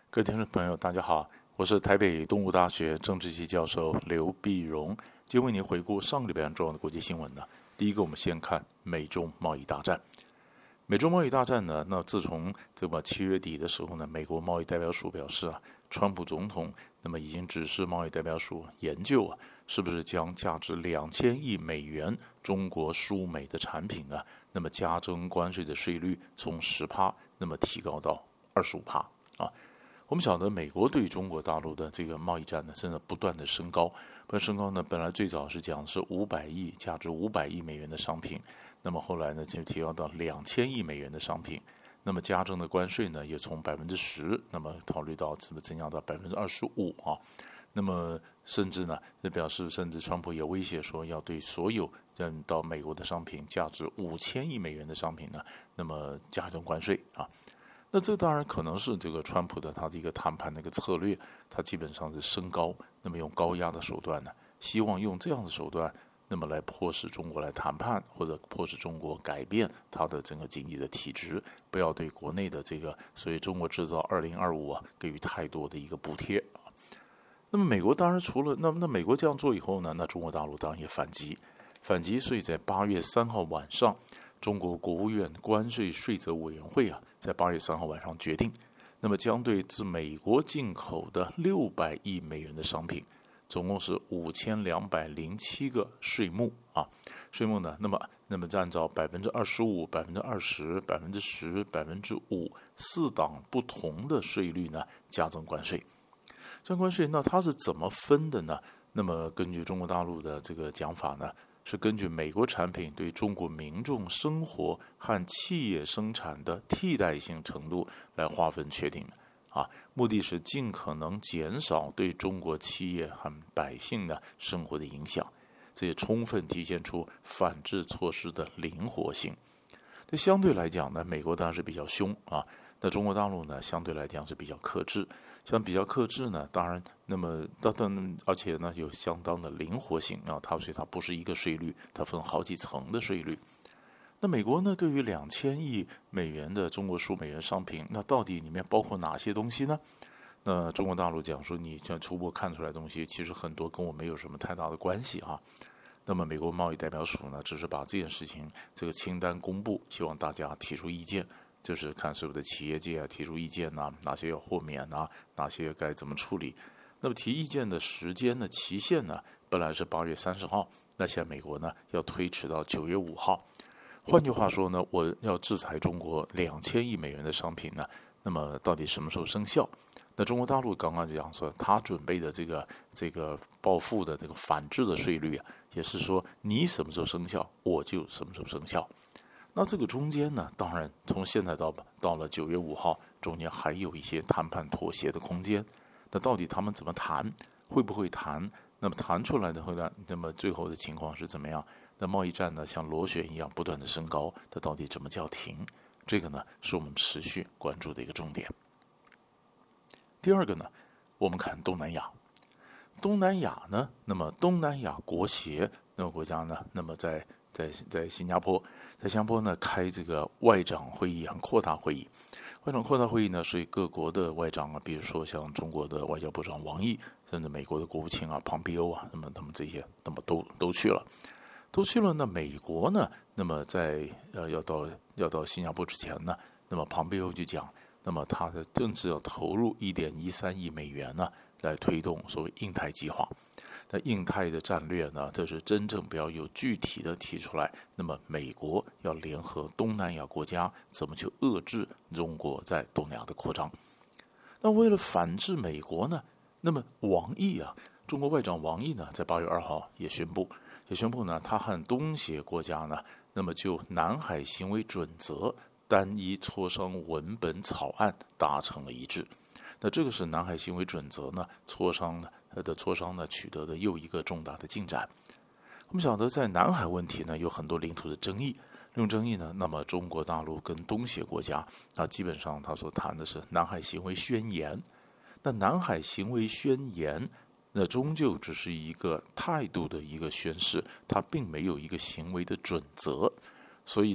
各位听众朋友，大家好，我是台北东吴大学政治系教授刘必荣，今天为您回顾上个礼拜重要的国际新闻呢。第一个，我们先看美中贸易大战。美中贸易大战呢，那自从7月底的时候呢，美国贸易代表署表示川普总统那么已经指示贸易代表署研究是不是将价值2000亿美元中国输美的产品呢，那么加征关税的税率从10%那么提高到25%啊。我们晓得美国对中国大陆的这个贸易战呢，正在不断的升高。本来最早是讲是价值500亿美元的商品，那么后来呢就提高到2000亿美元的商品。那么加征的关税呢，也从10%，那么考虑到增加到25%啊。那么甚至呢，表示甚至川普也威胁说，要对所有到美国的商品价值5000亿美元的商品呢，那么加征关税啊。那这当然可能是这个川普的他的一个谈判的一个策略，他基本上是升高，那么用高压的手段呢，希望用这样的手段，那么来迫使中国来谈判，或者迫使中国改变它的整个经济的体制，不要对国内的这个所谓中国制造2025给予太多的一个补贴。那么美国当然除了那美国这样做以后呢，那中国大陆当然也反击，所以在8月3号晚上，中国国务院关税税则委员会在8月3号晚上决定，那么将对自美国进口的600亿美元的商品，总共是5207个税目税目呢，那么按照25%、20%、10%、5%四档不同的税率呢加征关税。这关税那它是怎么分的呢？那么根据中国大陆的这个讲法呢，是根据美国产品对中国民众生活和企业生产的替代性程度来划分确定的目的是尽可能减少对中国企业和百姓的生活的影响，这也充分体现出反制措施的灵活性。这相对来讲呢，美国当然是比较凶那中国大陆呢相对来讲是比较克制。像比较克制呢，当然，那么而且呢有相当的灵活性所以它不是一个税率，它分好几层的税率。那美国呢，对于2000亿美元的中国输美元商品，那到底里面包括哪些东西呢？那中国大陆讲说，你这初步看出来的东西，其实很多跟我没有什么太大的关系那么美国贸易代表署呢，只是把这件事情这个清单公布，希望大家提出意见。就是看所有的企业界提出意见哪些要豁免哪些该怎么处理。那么提意见的时间的期限呢，本来是8月30号，那现在美国呢要推迟到9月5号。换句话说呢，我要制裁中国2000亿美元的商品呢，那么到底什么时候生效？那中国大陆刚刚讲说，他准备的这个报复的这个反制的税率也是说你什么时候生效，我就什么时候生效。那这个中间呢，当然从现在到了9月5号，中间还有一些谈判妥协的空间。那到底他们怎么谈，会不会谈？那么谈出来的后呢，那么最后的情况是怎么样？那贸易战呢，像螺旋一样不断的升高，它到底怎么叫停？这个呢，是我们持续关注的一个重点。第二个呢，我们看东南亚。东南亚呢，那么东南亚国协那个国家呢，那么在新加坡呢开这个外长会议和扩大会议。外长扩大会议呢，是各国的外长比如说像中国的外交部长王毅，甚至美国的国务卿庞皮欧那么他们这些那么都去了。那美国呢，那么在要到新加坡之前呢，那么庞皮欧就讲，那么他的政治要投入1.13亿美元呢，来推动所谓印太计划。那印太的战略呢，这是真正不要有具体的提出来。那么美国要联合东南亚国家，怎么去遏制中国在东南亚的扩张？那为了反制美国呢，那么王毅中国外长王毅呢，在8月2号也宣布呢，他和东协国家呢，那么就南海行为准则单一磋商文本草案达成了一致。那这个是南海行为准则呢磋商呢取得的又一个重大的进展。我们晓得在南海问题呢有很多领土的争议，这种争议呢，那么中国大陆跟东协国家基本上他所谈的是南海行为宣言。那南海行为宣言那终究只是一个态度的一个宣示，它并没有一个行为的准则。所以呢，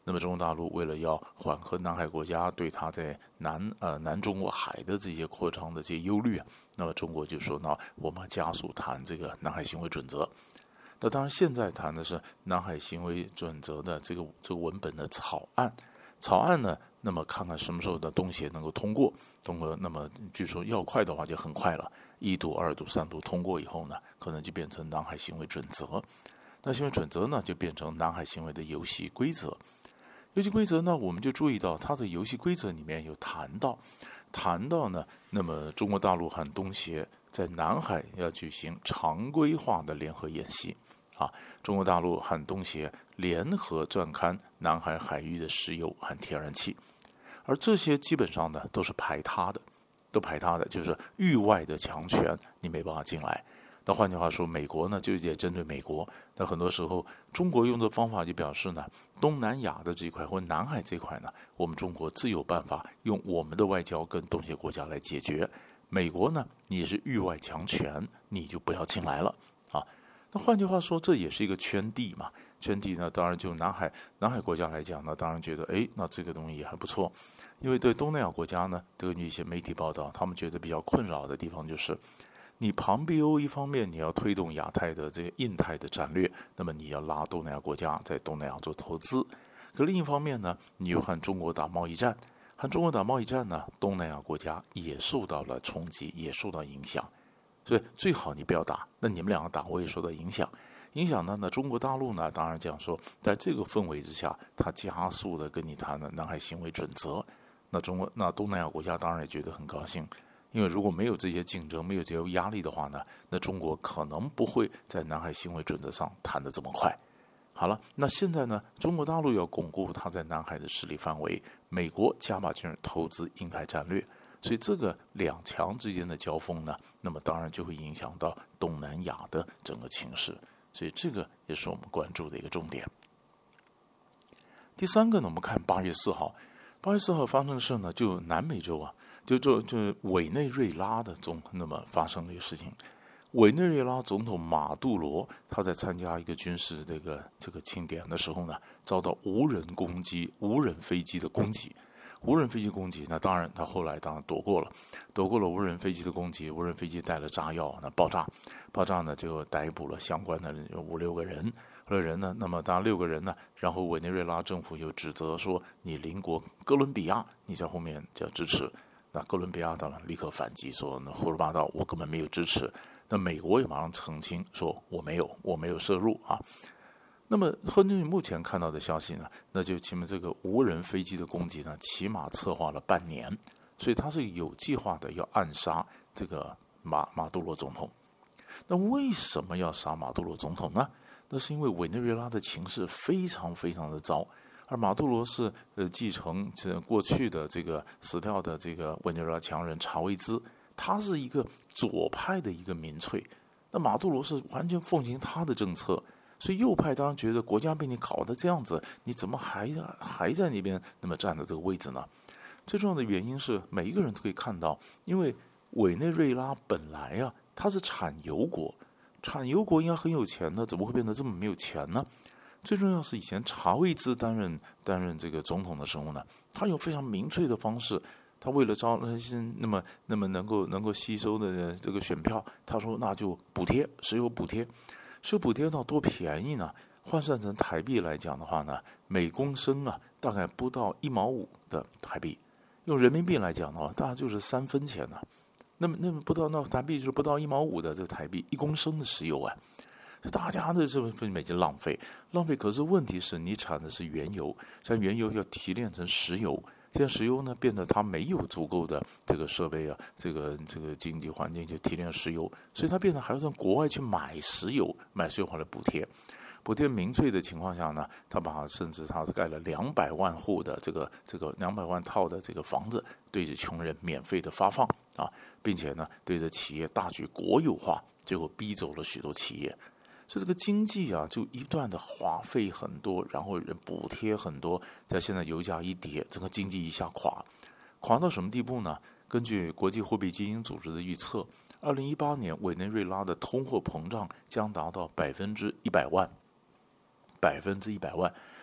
那么中国大陆为了要缓和南海国家对它在南中国海的这些扩张的这些忧虑啊，那么中国就说呢，我们要加速谈这个南海行为准则。那当然现在谈的是南海行为准则的这个文本的草案呢，那么看看什么时候的东协能够通过，那么据说要快的话就很快了，1读、2读、3读通过以后呢，可能就变成南海行为准则。那行为准则呢，就变成南海行为的游戏规则。游戏规则呢，我们就注意到它的游戏规则里面有谈到呢，那么中国大陆和东协在南海要举行常规化的联合演习啊，中国大陆和东协联合钻勘南海海域的石油和天然气，而这些基本上呢都是排他的，就是域外的强权你没办法进来。那换句话说，美国呢就也针对美国，那很多时候中国用的方法就表示呢，东南亚的这一块或南海这一块呢，我们中国自有办法用我们的外交跟东协国家来解决。美国呢，你是域外强权，你就不要进来了啊。那换句话说，这也是一个圈地嘛。圈地呢，当然就南海国家来讲呢，当然觉得那这个东西也还不错。因为对东南亚国家呢，根据一些媒体报道，他们觉得比较困扰的地方就是，你庞毕欧一方面你要推动亚太的这个印太的战略，那么你要拉东南亚国家在东南亚做投资，可另一方面呢，你又和中国打贸易战，呢，东南亚国家也受到了冲击，也受到影响，所以最好你不要打，那你们两个打，我也受到影响呢。那中国大陆呢，当然讲说，在这个氛围之下，它加速的跟你谈了南海行为准则。那东南亚国家当然也觉得很高兴，因为如果没有这些竞争，没有这些压力的话呢，那中国可能不会在南海行为准则上谈得这么快。好了，那现在呢，中国大陆要巩固它在南海的势力范围，美国加把劲投资印太战略，所以这个两强之间的交锋呢，那么当然就会影响到东南亚的整个情势，所以这个也是我们关注的一个重点。第三个呢，我们看8月4号发生的事呢，就南美洲啊，就委内瑞拉的那么发生了一个事情。委内瑞拉总统马杜罗他在参加一个军事这个庆典的时候呢，遭到无人飞机的攻击。那当然他后来躲过了无人飞机的攻击，无人飞机带了炸药，那爆炸呢就逮捕了相关的5-6个人。呢，那么当然6个人呢，然后委内瑞拉政府又指责说，你邻国哥伦比亚你在后面就要支持。那哥伦比亚当然立刻反击说，那胡说八道，我根本没有支持。那美国也马上澄清说，我没有涉入啊。那么根据目前看到的消息呢，那就起码这个无人飞机的攻击呢，起码策划了半年，所以他是有计划的要暗杀这个马杜罗总统。那为什么要杀马杜罗总统呢？那是因为委内瑞拉的情势非常非常的糟，而马杜罗是继承过去的这个死掉的这个委内瑞拉强人查韦兹，他是一个左派的一个民粹，那马杜罗是完全奉行他的政策，所以右派当然觉得国家被你搞得这样子，你怎么还在那边那么站的这个位置呢？最重要的原因是每一个人都可以看到，因为委内瑞拉本来啊它是产油国应该很有钱的，怎么会变得这么没有钱呢？最重要是以前查韦兹担任这个总统的时候呢，他用非常民粹的方式，他为了招那些那么能够吸收的这个选票，他说那就石油补贴到多便宜呢？换算成台币来讲的话呢，每公升啊大概不到1毛5的台币，用人民币来讲的话，大概就是3分钱呢。那么不到那台币就是不到1毛5的这个台币1公升的石油啊，大家的这份美金浪费。可是问题是你产的是原油，像原油要提炼成石油，现在石油呢变得它没有足够的这个设备啊，这个经济环境就提炼石油，所以它变得还要从国外去买石油回来补贴民粹的情况下呢，甚至他盖了200万户的这个200万套的这个房子，对着穷人免费的发放啊，并且呢对着企业大举国有化，结果逼走了许多企业，所以这个经济啊就一段的花费很多，然后人补贴很多，在现在油价一跌，整个经济一下垮到什么地步呢？根据国际货币基金组织的预测，2018年委内瑞拉的通货膨胀将达到100万。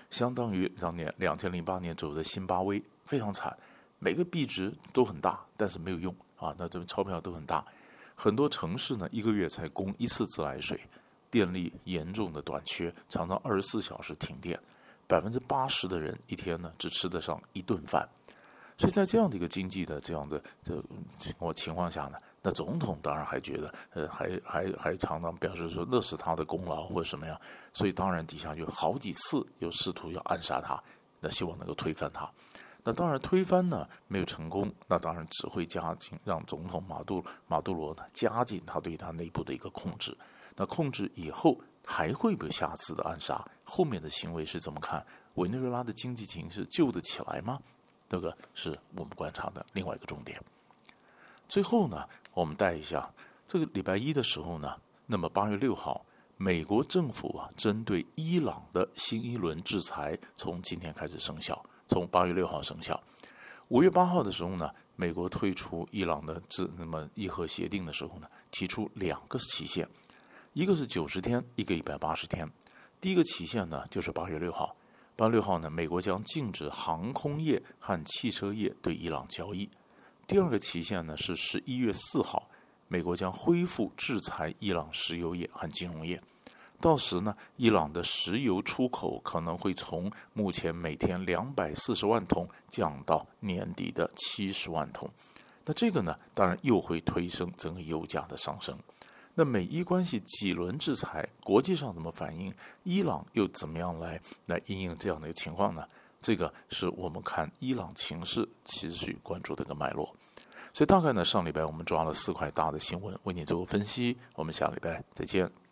相当于当年2008年左右的辛巴威，非常惨，每个币值都很大，但是没有用啊，那这钞票都很大，很多城市呢1个月才供1次自来水，电力严重的短缺，常常24小时停电，80%的人一天呢只吃得上1顿饭。所以在这样的一个经济的这样的情况下呢，那总统当然还觉得还常常表示说那是他的功劳或者什么样，所以当然底下就好几次又试图要暗杀他，那希望能够推翻他。那当然推翻呢没有成功，那当然只会加紧让总统马杜罗呢加紧他对他内部的一个控制。那控制以后还会不会下次的暗杀？后面的行为是怎么看？委内瑞拉的经济情势救得起来吗？这个是我们观察的另外一个重点。最后呢，我们带一下这个礼拜一的时候呢，那么8月6号，美国政府针对伊朗的新一轮制裁从今天开始生效，从8月6号生效。5月8号的时候呢，美国退出伊朗的伊核协定的时候呢，提出2个期限，一个是90天，一个180天。第一个期限呢，就是8月6号。8月6号呢，美国将禁止航空业和汽车业对伊朗交易。第二个期限呢是11月4号，美国将恢复制裁伊朗石油业和金融业。到时呢，伊朗的石油出口可能会从目前每天240万桶降到年底的70万桶。那这个呢，当然又会推升整个油价的上升。那美伊关系几轮制裁，国际上怎么反应？伊朗又怎么样来因应这样的一个情况呢？这个是我们看伊朗情势持续关注的一个脉络。所以大概呢，上礼拜我们抓了4块大的新闻，为你做个分析。我们下礼拜再见。